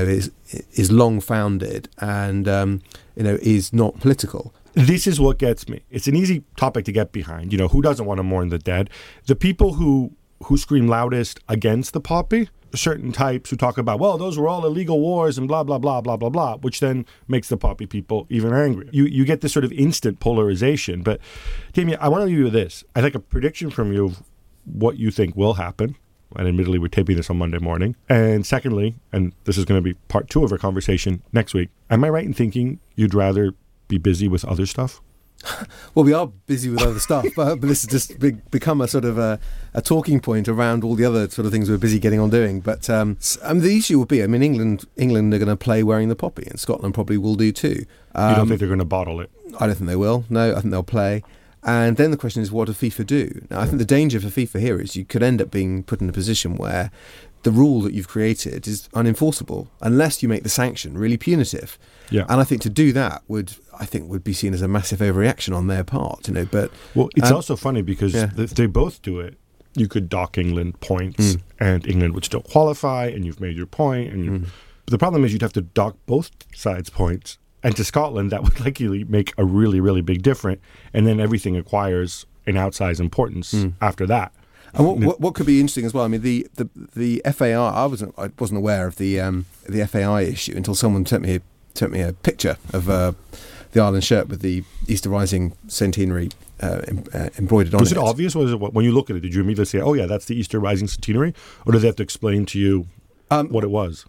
Speaker 8: long founded and is not political.
Speaker 4: This is what gets me. It's an easy topic to get behind. Who doesn't want to mourn the dead? The people who scream loudest against the poppy, certain types who talk about, well, those were all illegal wars and blah, blah, blah, blah, blah, blah, which then makes the poppy people even angrier. You get this sort of instant polarization. But, Damien, I want to leave you with this. I'd like a prediction from you of what you think will happen. And admittedly, we're taping this on Monday morning. And secondly, and this is going to be part 2 of our conversation next week, am I right in thinking you'd rather be busy with other stuff?
Speaker 8: Well, we are busy with other stuff, but this has just become a sort of a talking point around all the other sort of things we're busy getting on doing. But the issue will be, England are going to play wearing the poppy, and Scotland probably will do too.
Speaker 4: You don't think they're going to bottle it?
Speaker 8: I don't think they will. No, I think they'll play. And then the question is, what does FIFA do? Now, I think the danger for FIFA here is you could end up being put in a position where the rule that you've created is unenforceable unless you make the sanction really punitive.
Speaker 4: Yeah.
Speaker 8: And I think to do that would be seen as a massive overreaction on their part. But
Speaker 4: it's also funny because if they both do it, you could dock England points, and England would still qualify, and you've made your point. And but the problem is you'd have to dock both sides points. And to Scotland, that would likely make a really, really big difference. And then everything acquires an outsized importance after that.
Speaker 8: And what could be interesting as well? I mean, the FAI. I wasn't aware of the FAI issue until someone sent me a picture of the Ireland shirt with the Easter Rising centenary embroidered on it.
Speaker 4: Was it obvious? Was it when you look at it? Did you immediately say, "Oh yeah, that's the Easter Rising centenary," or did they have to explain to you what it was?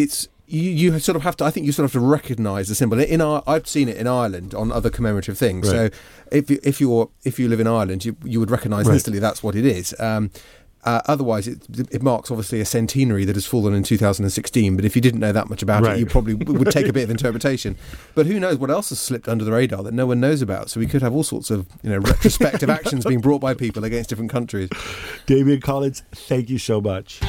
Speaker 8: You sort of have to. I think you sort of have to recognise the symbol. I've seen it in Ireland on other commemorative things.
Speaker 4: Right.
Speaker 8: So if you live in Ireland, you would recognise instantly that's what it is. Otherwise, it marks obviously a centenary that has fallen in 2016. But if you didn't know that much about it, you probably would take a bit of interpretation. But who knows what else has slipped under the radar that no one knows about? So we could have all sorts of retrospective actions being brought by people against different countries.
Speaker 4: Damien Collins, thank you so much.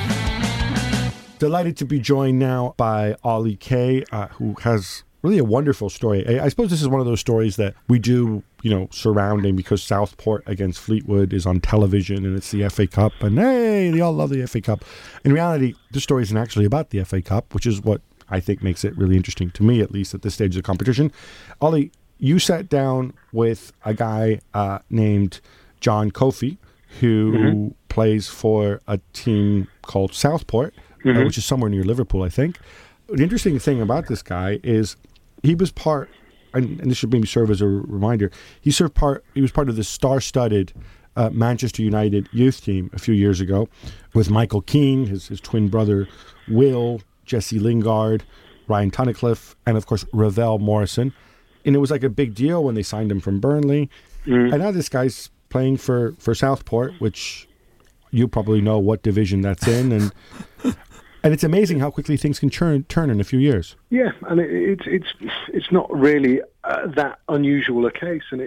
Speaker 4: Delighted to be joined now by Ollie Kay, who has really a wonderful story. I suppose this is one of those stories that we do, surrounding because Southport against Fleetwood is on television and it's the FA Cup, and hey, they all love the FA Cup. In reality, the story isn't actually about the FA Cup, which is what I think makes it really interesting to me, at least at this stage of the competition. Ollie, you sat down with a guy named John Kofi, who plays for a team called Southport, which is somewhere near Liverpool, I think. The interesting thing about this guy is he was part and this should maybe serve as a reminder, he was part of the star-studded Manchester United youth team a few years ago with Michael Keane, his twin brother Will, Jesse Lingard, Ryan Tunnicliffe, and of course Ravel Morrison. And it was like a big deal when they signed him from Burnley. And now this guy's playing for Southport, which you probably know what division that's in, and it's amazing how quickly things can turn in a few years.
Speaker 10: Yeah, and it's not really that unusual a case, and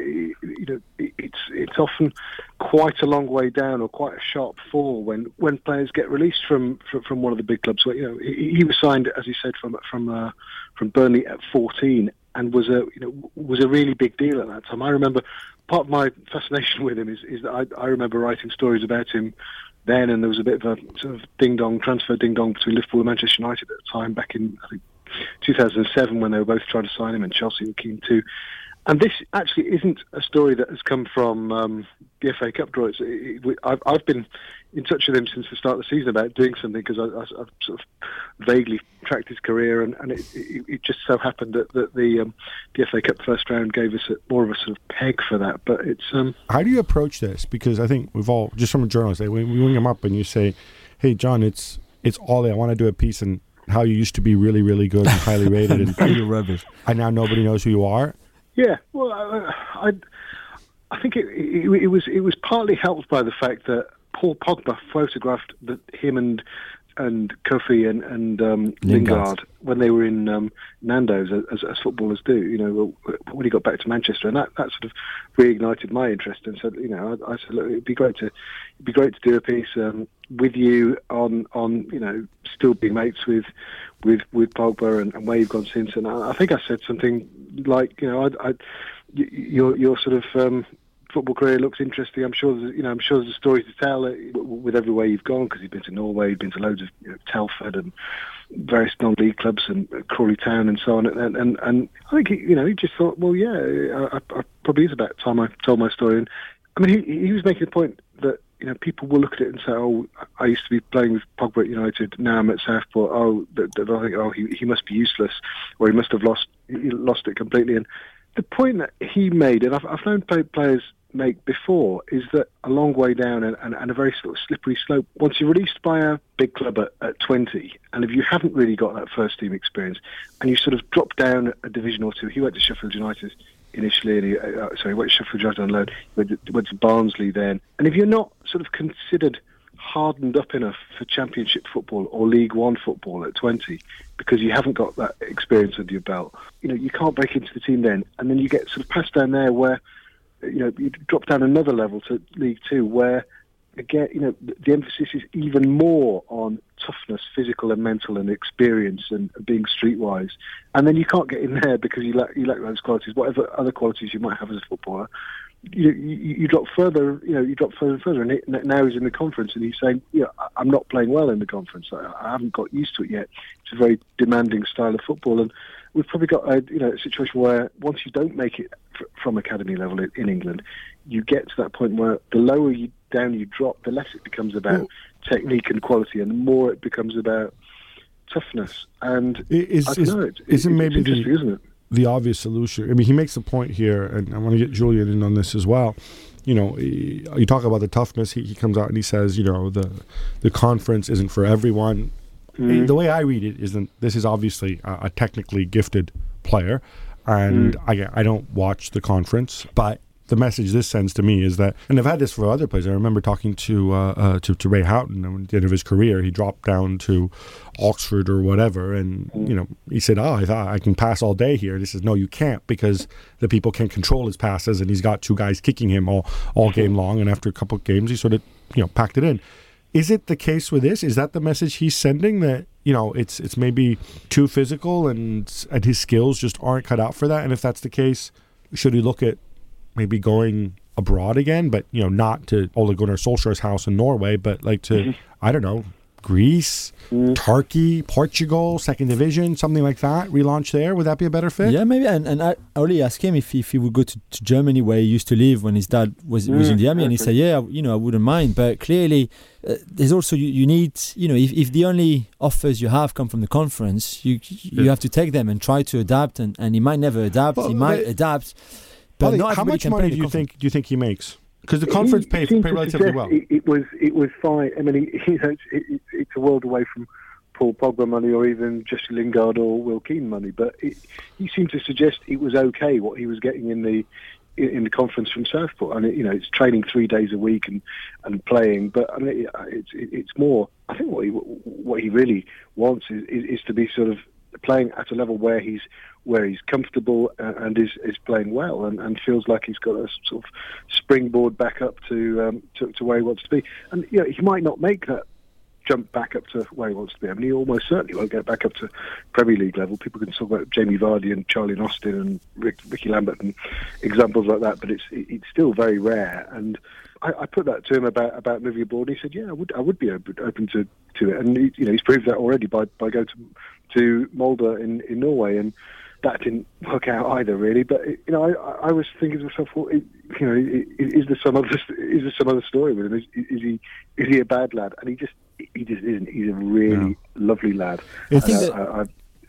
Speaker 10: it's often quite a long way down or quite a sharp fall when players get released from one of the big clubs. So, he was signed, as you said, from Burnley at 14, and was a really big deal at that time. I remember part of my fascination with him is that I remember writing stories about him then, and there was a bit of a sort of transfer ding-dong between Liverpool and Manchester United at the time, back in, I think, 2007, when they were both trying to sign him, and Chelsea were keen too. And this actually isn't a story that has come from the FA Cup draw. I've been in touch with him since the start of the season about doing something, because I've sort of vaguely tracked his career, and it just so happened that the FA Cup first round gave us more of a sort of peg for that. But it's
Speaker 4: how do you approach this? Because I think we've all, just from a journalist, when we ring him up and you say, "Hey, John, it's Ollie. I want to do a piece on how you used to be really, really good and highly rated, and
Speaker 7: you're rubbish,
Speaker 4: and now nobody knows who you are."
Speaker 10: Yeah, well, I think it was partly helped by the fact that Paul Pogba photographed him and Kofi and Lingard when they were in Nando's, as footballers do. When he got back to Manchester, and that sort of reignited my interest. And so, I said, look, it'd be great to do a piece with you on still being mates with Pogba and where you've gone since. And I think I said something like, your sort of football career looks interesting. I'm sure there's a story to tell with everywhere you've gone, because you've been to Norway, you've been to loads of Telford and various non-league clubs and Crawley Town and so on. And I think he just thought, well, yeah, I probably is about time I told my story. And I mean, he was making the point that people will look at it and say, oh, I used to be playing with Pogba at United, now I'm at Southport. Oh, I think, he must be useless, or he must have lost it completely. And the point that he made, and I've known players make before, is that a long way down and a very sort of slippery slope. Once you're released by a big club at 20, and if you haven't really got that first team experience, and you sort of drop down a division or two, he went to Sheffield United initially, and he went to Sheffield United on loan. He went to Barnsley then, and if you're not sort of considered hardened up enough for Championship football or League One football at 20, because you haven't got that experience under your belt, you can't break into the team then, and then you get sort of passed down there where you drop down another level to League Two, where again the emphasis is even more on toughness, physical and mental, and experience and being streetwise, and then you can't get in there because you lack those qualities, whatever other qualities you might have as a footballer. You drop further, you drop further and further, and now he's in the conference, and he's saying, I'm not playing well in the conference. I haven't got used to it yet. It's a very demanding style of football, and we've probably got a situation where once you don't make it from academy level in England, you get to that point where the lower down you drop, the less it becomes about technique and quality, and the more it becomes about toughness. And
Speaker 4: isn't the obvious solution? I mean, he makes a point here, and I want to get Julian in on this as well. You talk about the toughness. He comes out and he says, the conference isn't for everyone. The way I read it is that this is obviously a technically gifted player, and I don't watch the conference, but the message this sends to me is that, and I've had this for other players. I remember talking to Ray Houghton, and at the end of his career, he dropped down to Oxford or whatever, and he said, I thought I can pass all day here. And he says, no, you can't, because the people can't control his passes, and he's got two guys kicking him all game long. And after a couple of games, he sort of packed it in. Is it the case with this? Is that the message he's sending, that it's maybe too physical and his skills just aren't cut out for that? And if that's the case, should he look at maybe going abroad again, but not to Ole Gunnar Solskjaer's house in Norway, but like to I don't know, Greece, Turkey, Portugal, second division, something like that. Relaunch there. Would that be a better fit?
Speaker 7: Yeah, maybe. And I already asked him if he would go to Germany, where he used to live when his dad was in the army, and he said, yeah, I wouldn't mind. But clearly, there's also you need, if the only offers you have come from the conference, you have to take them and try to adapt. And he might never adapt. He might adapt. But not
Speaker 4: how much money do you think he makes? Because the conference pays relatively well.
Speaker 10: It was fine. I mean, it's a world away from Paul Pogba money or even Jesse Lingard or Will Keane money. But he seemed to suggest it was okay what he was getting in the conference from Southport. And it's training 3 days a week and playing. But I mean, it's more. I think what he really wants is to be sort of playing at a level where he's comfortable and is playing well and feels like he's got a sort of springboard back up to where he wants to be. And he might not make that jump back up to where he wants to be. I mean, he almost certainly won't get back up to Premier League level. People can talk about Jamie Vardy and Charlie Austin and Ricky Lambert and examples like that, but it's still very rare. And I put that to him about moving abroad. And he said, "Yeah, I would be open to it." And he's proved that already by going to Molde in Norway, and that didn't work out either, really. But I was thinking to myself, well, is there some other story with him? Is he a bad lad? And he just isn't. He's a really lovely lad. To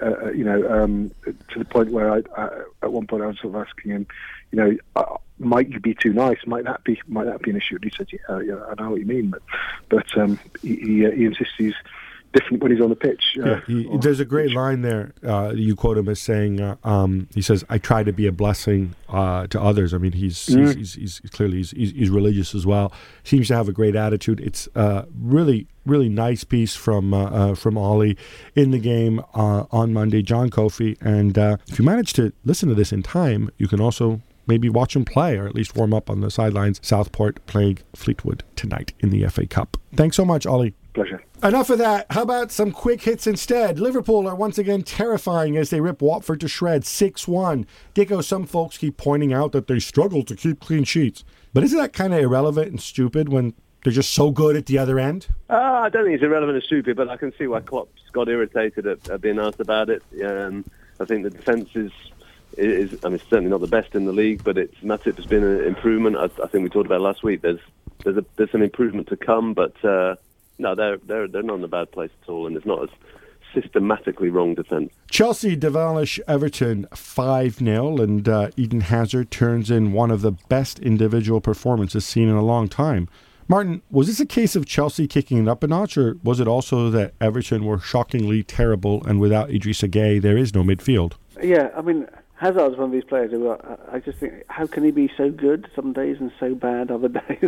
Speaker 10: the point where I at one point I was sort of asking him, might you be too nice? Might that be an issue? And he said, yeah, I know what you mean, but he insists he's different when he's on the pitch.
Speaker 4: There's a great line there. You quote him as saying, he says, "I try to be a blessing to others." I mean, he's clearly he's religious as well. Seems to have a great attitude. It's really nice piece from Ollie in the game on Monday, John Kofi. And if you manage to listen to this in time, you can also maybe watch him play, or at least warm up on the sidelines. Southport playing Fleetwood tonight in the FA Cup. Thanks so much, Ollie.
Speaker 10: Pleasure.
Speaker 4: Enough of that. How about some quick hits instead? Liverpool are once again terrifying as they rip Watford to shreds 6-1. Dicko, some folks keep pointing out that they struggle to keep clean sheets. But isn't that kind of irrelevant and stupid when they're just so good at the other end?
Speaker 5: I don't think it's irrelevant and stupid, but I can see why Klopp's got irritated at being asked about it. I think the defence is certainly not the best in the league, but Matip has been an improvement. I think we talked about last week. There's some improvement to come, but no, they're not in a bad place at all, and it's not as systematically wrong defence.
Speaker 4: Chelsea demolish Everton 5-0, and Eden Hazard turns in one of the best individual performances seen in a long time. Martin, was this a case of Chelsea kicking it up a notch, or was it also that Everton were shockingly terrible, and without Idrissa Gueye, there is no midfield?
Speaker 6: Yeah, I mean, Hazard's one of these players who I just think, how can he be so good some days and so bad other days?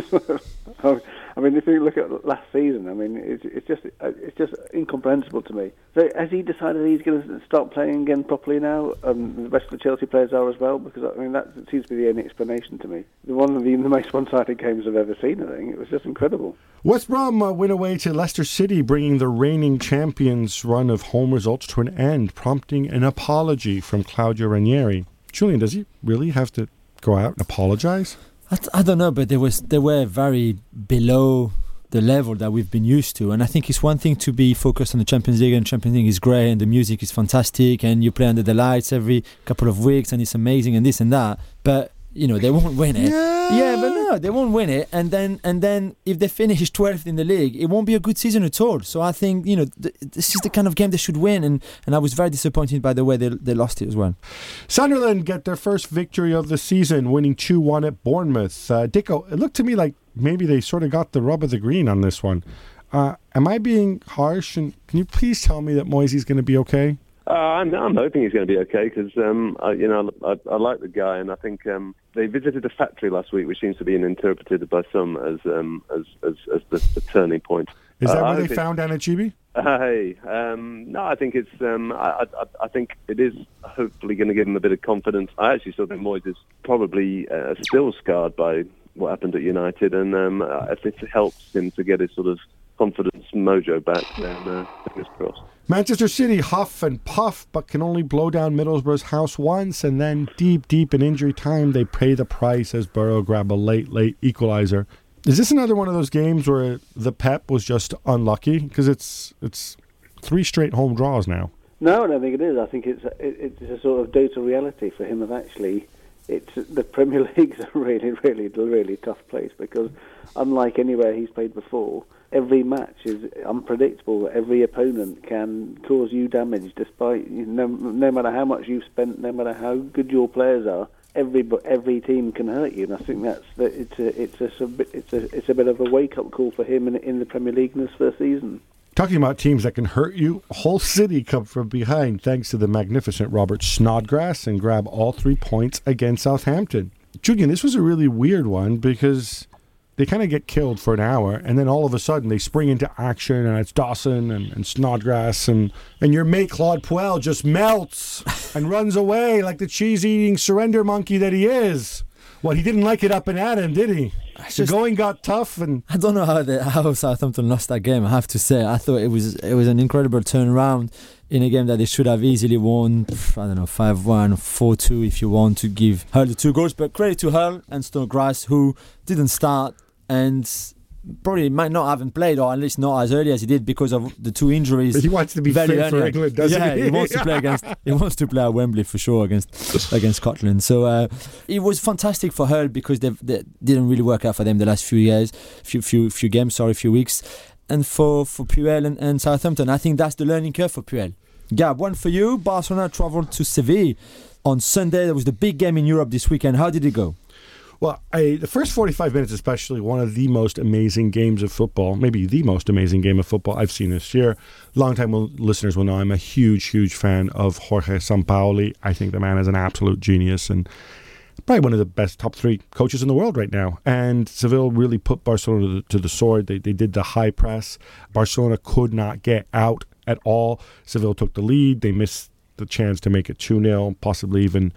Speaker 6: I mean, if you look at last season, I mean, it's just incomprehensible to me. So has he decided he's going to start playing again properly now? The rest of the Chelsea players are as well, because I mean that seems to be the only explanation to me. One of the most one-sided games I've ever seen. I think it was just incredible.
Speaker 4: West Brom win away to Leicester City, bringing the reigning champions' run of home results to an end, prompting an apology from Claudio Ranieri. Julian, does he really have to go out and apologise?
Speaker 7: I don't know, but they were very below the level that we've been used to. And I think it's one thing to be focused on the Champions League, and Champions League is great, and the music is fantastic, and you play under the lights every couple of weeks, and it's amazing, and this and that. But they won't win it. Yeah, but no, they won't win it. And then if they finish 12th in the league, it won't be a good season at all. So I think, this is the kind of game they should win. And I was very disappointed by the way they lost it as well.
Speaker 4: Sunderland get their first victory of the season, winning 2-1 at Bournemouth. Dicko, it looked to me like maybe they sort of got the rub of the green on this one. Am I being harsh? And can you please tell me that Moisey's going to be okay?
Speaker 5: I'm hoping he's going to be okay because I like the guy, and I think they visited a factory last week, which seems to be interpreted by some as the turning point.
Speaker 4: Is that where they found Anichebe?
Speaker 5: No, I think it's. I think it is hopefully going to give him a bit of confidence. I actually still think Moyes is probably still scarred by what happened at United, and if it helps him to get his sort of confidence mojo back, then fingers crossed.
Speaker 4: Manchester City huff and puff, but can only blow down Middlesbrough's house once, and then deep in injury time, they pay the price as Burrow grab a late equaliser. Is this another one of those games where the Pep was just unlucky? Because it's 3 straight home draws now.
Speaker 6: No, I don't think it is. I think it's a sort of dose of reality for him of actually. It's the Premier League's a really, really, really tough place because, unlike anywhere he's played before, every match is unpredictable. Every opponent can cause you damage, despite no matter how much you've spent, no matter how good your players are. Every team can hurt you, and I think it's a bit of a wake up call for him in the Premier League in his first season.
Speaker 4: Talking about teams that can hurt you, Hull City come from behind thanks to the magnificent Robert Snodgrass and grab all 3 points against Southampton. Julian, this was a really weird one because they kind of get killed for an hour and then all of a sudden they spring into action and it's Dawson and Snodgrass and your mate Claude Puel just melts and runs away like the cheese-eating surrender monkey that he is. Well, he didn't like it up and at him, did he? The going got tough, and
Speaker 7: I don't know how Southampton lost that game. I have to say, I thought it was an incredible turnaround in a game that they should have easily won. I don't know, 5-1, 4-2 if you want to give Hull the 2 goals. But credit to Hull and Snodgrass, who didn't start and probably might not have played, or at least not as early as he did because of the 2 injuries.
Speaker 4: But he wants to be fit for England, doesn't he?
Speaker 7: Yeah, he wants to play he wants to play at Wembley for sure against Scotland. So it was fantastic for Hull because they didn't really work out for them the last few weeks. And for Puel and Southampton, I think that's the learning curve for Puel. Gab, one for you. Barcelona travelled to Seville on Sunday. There was the big game in Europe this weekend. How did it go?
Speaker 4: Well, the first 45 minutes especially, one of the most amazing games of football, maybe the most amazing game of football I've seen this year. Long-time listeners will know I'm a huge, huge fan of Jorge Sampaoli. I think the man is an absolute genius and probably one of the best top 3 coaches in the world right now. And Seville really put Barcelona to the sword. They did the high press. Barcelona could not get out at all. Seville took the lead. They missed the chance to make it 2-0, possibly even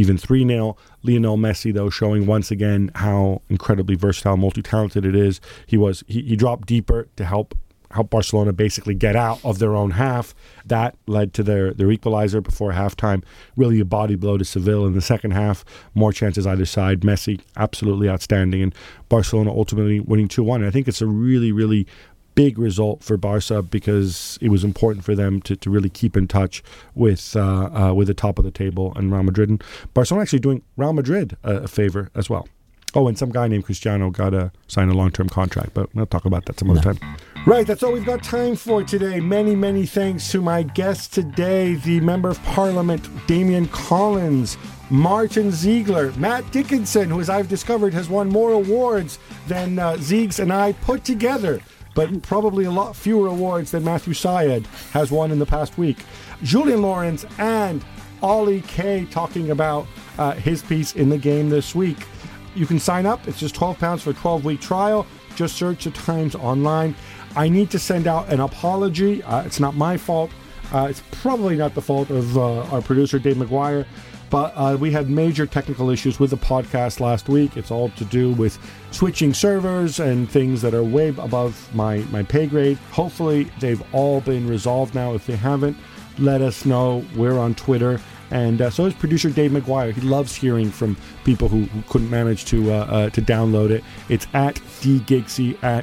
Speaker 4: 3-0. Lionel Messi, though, showing once again how incredibly versatile, multi-talented it is. He dropped deeper to help Barcelona basically get out of their own half. That led to their equalizer before halftime. Really a body blow to Seville in the second half. More chances either side. Messi, absolutely outstanding. And Barcelona ultimately winning 2-1. And I think it's a really, really big result for Barca because it was important for them to really keep in touch with the top of the table and Real Madrid. And Barcelona actually doing Real Madrid a favor as well. Oh, and some guy named Cristiano got to sign a long-term contract, but we'll talk about that some other time. Right, that's all we've got time for today. Many, many thanks to my guests today, the Member of Parliament, Damian Collins, Martin Ziegler, Matt Dickinson, who, as I've discovered, has won more awards than Ziegs and I put together, but probably a lot fewer awards than Matthew Syed has won in the past week. Julian Lawrence and Ollie Kay talking about his piece in the game this week. You can sign up. It's just £12 for a 12-week trial. Just search the Times online. I need to send out an apology. It's not my fault. It's probably not the fault of our producer, Dave McGuire. But we had major technical issues with the podcast last week. It's all to do with switching servers and things that are way above my pay grade. Hopefully, they've all been resolved now. If they haven't, let us know. We're on Twitter. And so is producer Dave McGuire. He loves hearing from people who couldn't manage to download it. It's at dgigsy, at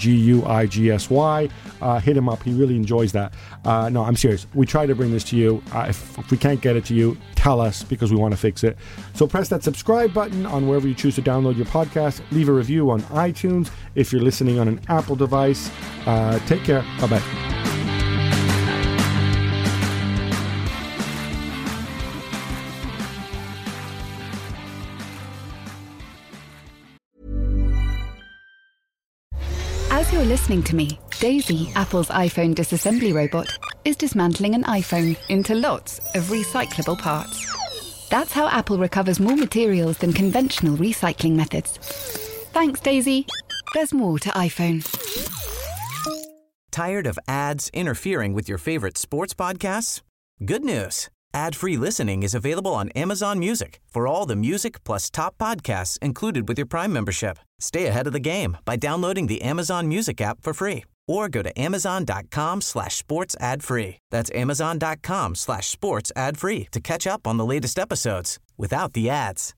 Speaker 4: DGUIGSY. Hit him up. He really enjoys that. No, I'm serious. We try to bring this to you. If we can't get it to you, tell us because we want to fix it. So press that subscribe button on wherever you choose to download your podcast. Leave a review on iTunes if you're listening on an Apple device. Take care. Bye-bye.
Speaker 2: As you're listening to me, Daisy, Apple's iPhone disassembly robot, is dismantling an iPhone into lots of recyclable parts. That's how Apple recovers more materials than conventional recycling methods. Thanks, Daisy. There's more to iPhone.
Speaker 3: Tired of ads interfering with your favorite sports podcasts? Good news. Ad-free listening is available on Amazon Music for all the music plus top podcasts included with your Prime membership. Stay ahead of the game by downloading the Amazon Music app for free or go to amazon.com/sports ad free. That's amazon.com/sports ad free to catch up on the latest episodes without the ads.